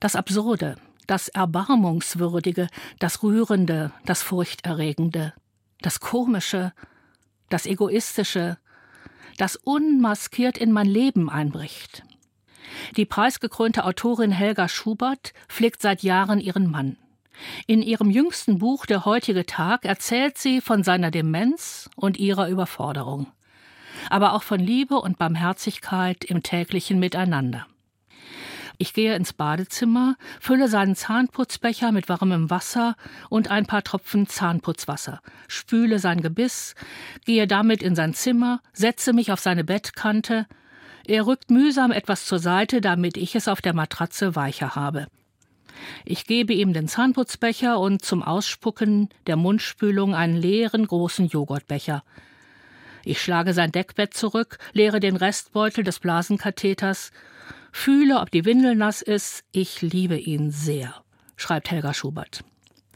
Das Absurde, das Erbarmungswürdige, das Rührende, das Furchterregende, das Komische, das Egoistische, das unmaskiert in mein Leben einbricht. Die preisgekrönte Autorin Helga Schubert pflegt seit Jahren ihren Mann. In ihrem jüngsten Buch »Der heutige Tag« erzählt sie von seiner Demenz und ihrer Überforderung, aber auch von Liebe und Barmherzigkeit im täglichen Miteinander. Ich gehe ins Badezimmer, fülle seinen Zahnputzbecher mit warmem Wasser und ein paar Tropfen Zahnputzwasser, spüle sein Gebiss, gehe damit in sein Zimmer, setze mich auf seine Bettkante. Er rückt mühsam etwas zur Seite, damit ich es auf der Matratze weicher habe. Ich gebe ihm den Zahnputzbecher und zum Ausspucken der Mundspülung einen leeren, großen Joghurtbecher. Ich schlage sein Deckbett zurück, leere den Restbeutel des Blasenkatheters, fühle, ob die Windel nass ist. Ich liebe ihn sehr, schreibt Helga Schubert.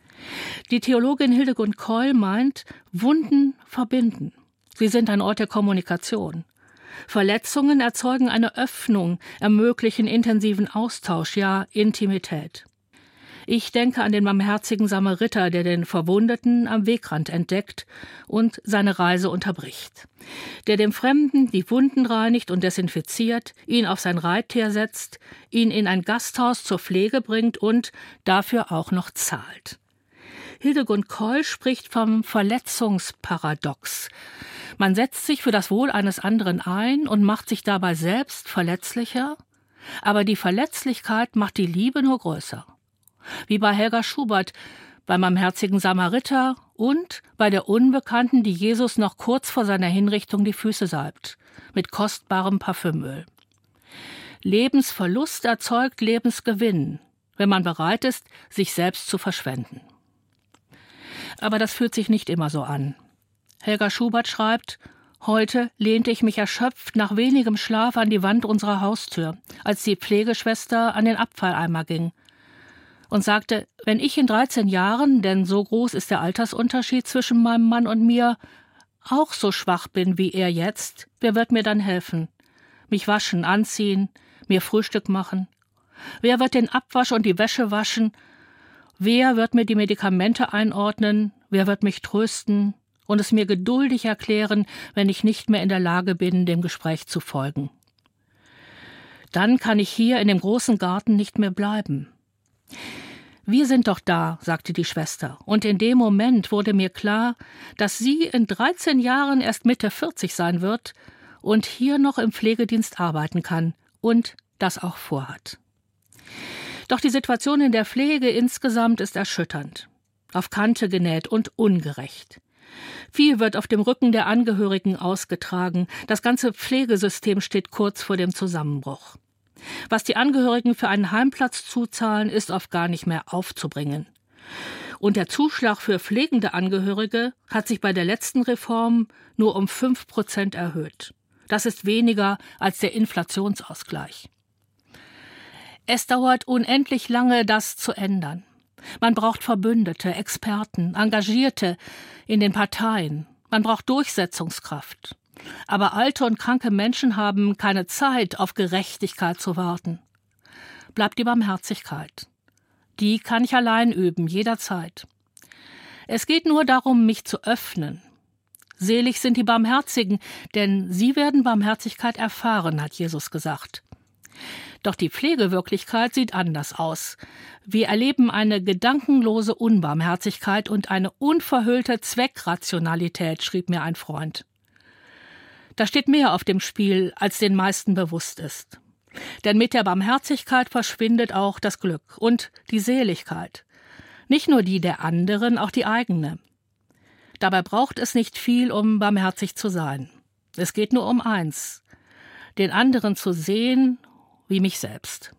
Die Theologin Hildegund Keul meint, Wunden verbinden. Sie sind ein Ort der Kommunikation. Verletzungen erzeugen eine Öffnung, ermöglichen intensiven Austausch, ja Intimität. Ich denke an den barmherzigen Samariter, der den Verwundeten am Wegrand entdeckt und seine Reise unterbricht. Der dem Fremden die Wunden reinigt und desinfiziert, ihn auf sein Reittier setzt, ihn in ein Gasthaus zur Pflege bringt und dafür auch noch zahlt. Hildegund Keul spricht vom Verletzungsparadox. Man setzt sich für das Wohl eines anderen ein und macht sich dabei selbst verletzlicher, aber die Verletzlichkeit macht die Liebe nur größer. Wie bei Helga Schubert, beim barmherzigen Samariter und bei der Unbekannten, die Jesus noch kurz vor seiner Hinrichtung die Füße salbt, mit kostbarem Parfümöl. Lebensverlust erzeugt Lebensgewinn, wenn man bereit ist, sich selbst zu verschwenden. Aber das fühlt sich nicht immer so an. Helga Schubert schreibt, heute lehnte ich mich erschöpft nach wenigem Schlaf an die Wand unserer Haustür, als die Pflegeschwester an den Abfalleimer ging und sagte, wenn ich in 13 Jahren, denn so groß ist der Altersunterschied zwischen meinem Mann und mir, auch so schwach bin wie er jetzt, wer wird mir dann helfen? Mich waschen, anziehen, mir Frühstück machen? Wer wird den Abwasch und die Wäsche waschen? Wer wird mir die Medikamente einordnen? Wer wird mich trösten und es mir geduldig erklären, wenn ich nicht mehr in der Lage bin, dem Gespräch zu folgen? Dann kann ich hier in dem großen Garten nicht mehr bleiben. Wir sind doch da, sagte die Schwester, und in dem Moment wurde mir klar, dass sie in 13 Jahren erst Mitte 40 sein wird und hier noch im Pflegedienst arbeiten kann und das auch vorhat. Doch die Situation in der Pflege insgesamt ist erschütternd, auf Kante genäht und ungerecht. Viel wird auf dem Rücken der Angehörigen ausgetragen, das ganze Pflegesystem steht kurz vor dem Zusammenbruch. Was die Angehörigen für einen Heimplatz zuzahlen, ist oft gar nicht mehr aufzubringen. Und der Zuschlag für pflegende Angehörige hat sich bei der letzten Reform nur um 5% erhöht. Das ist weniger als der Inflationsausgleich. Es dauert unendlich lange, das zu ändern. Man braucht Verbündete, Experten, Engagierte in den Parteien. Man braucht Durchsetzungskraft. Aber alte und kranke Menschen haben keine Zeit, auf Gerechtigkeit zu warten. Bleibt die Barmherzigkeit. Die kann ich allein üben, jederzeit. Es geht nur darum, mich zu öffnen. Selig sind die Barmherzigen, denn sie werden Barmherzigkeit erfahren, hat Jesus gesagt. Doch die Pflegewirklichkeit sieht anders aus. Wir erleben eine gedankenlose Unbarmherzigkeit und eine unverhüllte Zweckrationalität, schrieb mir ein Freund. Da steht mehr auf dem Spiel, als den meisten bewusst ist. Denn mit der Barmherzigkeit verschwindet auch das Glück und die Seligkeit. Nicht nur die der anderen, auch die eigene. Dabei braucht es nicht viel, um barmherzig zu sein. Es geht nur um eins: den anderen zu sehen wie mich selbst.